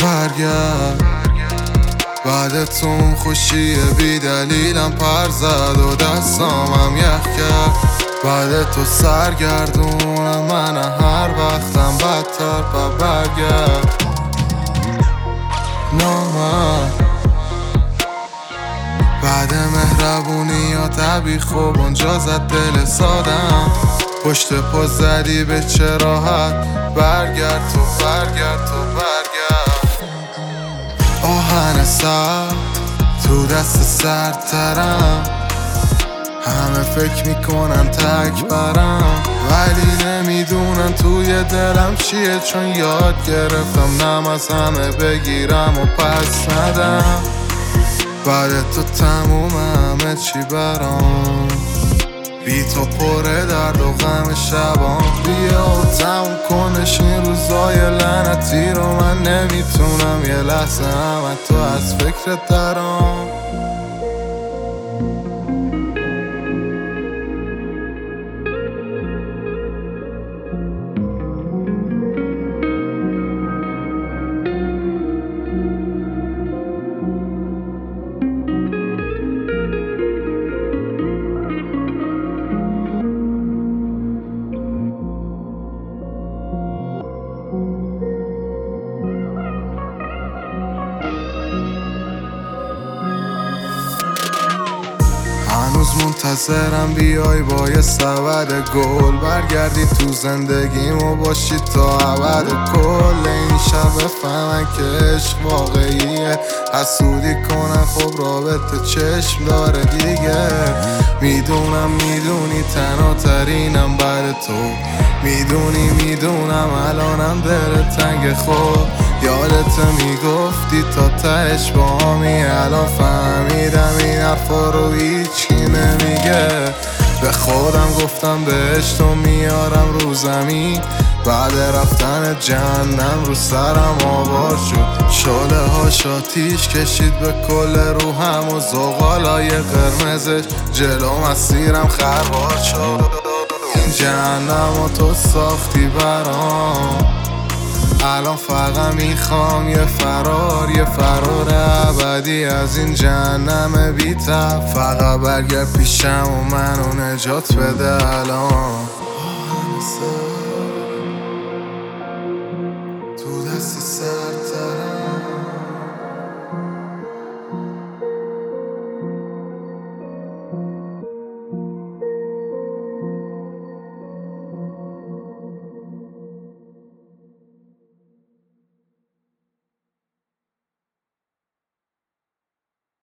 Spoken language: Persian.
برگرد. بعد تو اون خوشی بی دلیلم پر زد و دستامم یخ کرد. بعد تو سرگردون من هر وقتم بدتر برگرد. نامرد بعد مهربونی یا طبی خوب اونجا زد دل سادم. پشت پا زدی به چه راحت. برگرد تو برگرد تو برگرد. آهن سر تو دست سردترم. همه فکر میکنن تک برم ولی نمیدونن توی دلم چیه. چون یاد گرفتم نم از همه بگیرم و پس ندم. بعد تو تموم همه چی برام. بی تو پره درد و غم شبام. بیا و تموم کنش این روزای لعنتی رو. من نمیتونم یه لحظه هم تو از فکرت درام. هنوز منتظرم بیای با یه سبد گل. برگردی تو زندگیم و باشی تا ابد کل. این شب بفهمن که عشق واقعیه. حسودی کنن خب رابطه چشم داره دیگه. میدونم میدونی تنها ترینم بعد تو. میدونم الانم دل تنگ خود. یادت میگفتی تا تهش با همی. الان فهمیدم این حرفا رو هیچی نمیگه. به خودم گفتم بهش تو میارم رو زمین. بعد رفتن جهنم رو سرم آوار شد. شعله هاش آتیش کشید به کل روحم و زغالای قرمزش جلو مسیرم خربار شد. این جهنم و تو ساختی برام. الان فقط میخوام یه فرار ابدی از این جهنم بی تب. فقط برگرد پیشم و منو نجات بده الان.